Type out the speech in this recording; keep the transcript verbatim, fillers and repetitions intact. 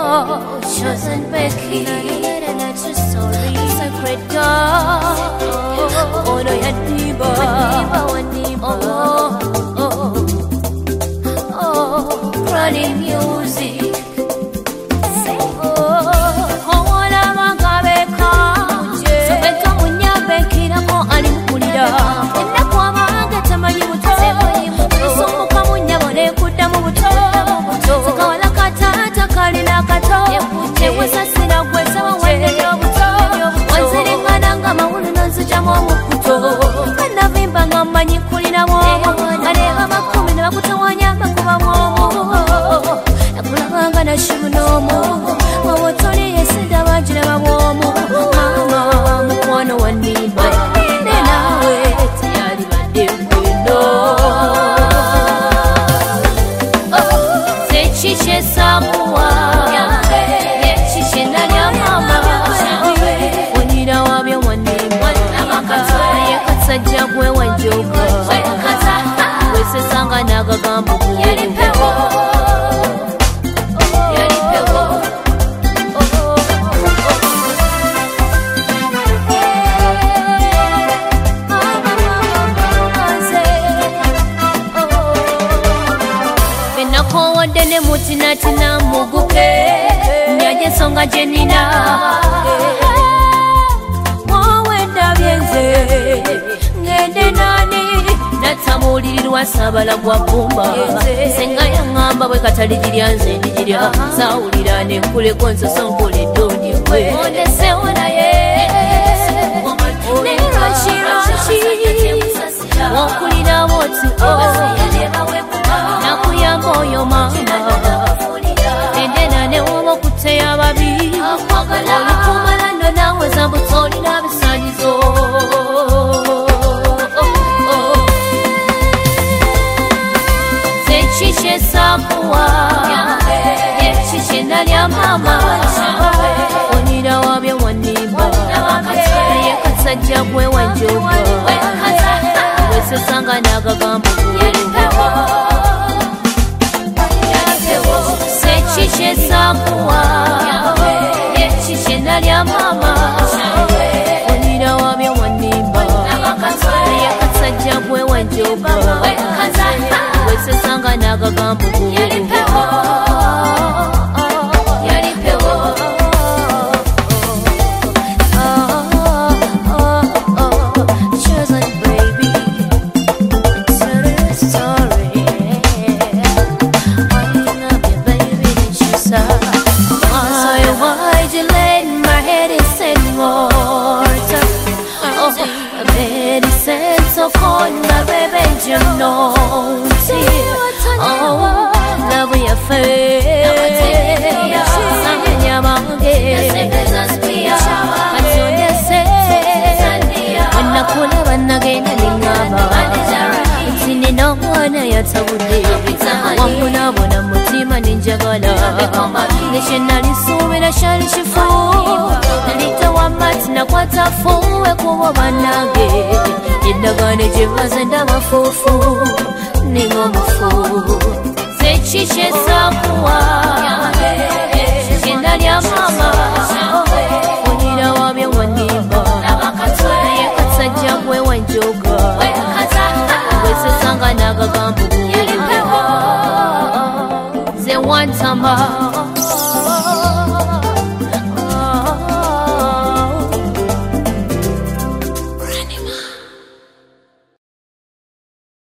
Oh, chosen Becky, sacred God. Oh, no, Yaniba, oh, oh, oh, running music. Mutina tina muguke nyaje songa jenina wawenda byenze ngende nani natamulirwa sabala gwa bumba senga yangamba bwe katalijirya nze ndijirya sawulira ne kule konso sonkole doni we onde se ona ye ne rashirashi wakulira woti oh nakuyamba oyo mama endena ne womo kuteya babi olukumala ndo nawe zambutoli na bisanyizo zekishe sakuwa yekishe nalya mama onira wabye wanimba yekasajja gwe wanjoga wesesanga nagagambo Sechishe sakuwa yechishe nalya mama onira wabye wanimba yakasajja gwe wanjoga wesesanga nagagambo wambonabona mutima ninjagala neshenalisuubira shali kifu nalitawa mati nakwata fuwe kubo banange endagaano gyebaze ndabafuufu ninga omufu zekishe sakuwa shenalya mama onira wabye wanimba yakasajja gwe wanjoga wesesanga nagagambo Wantama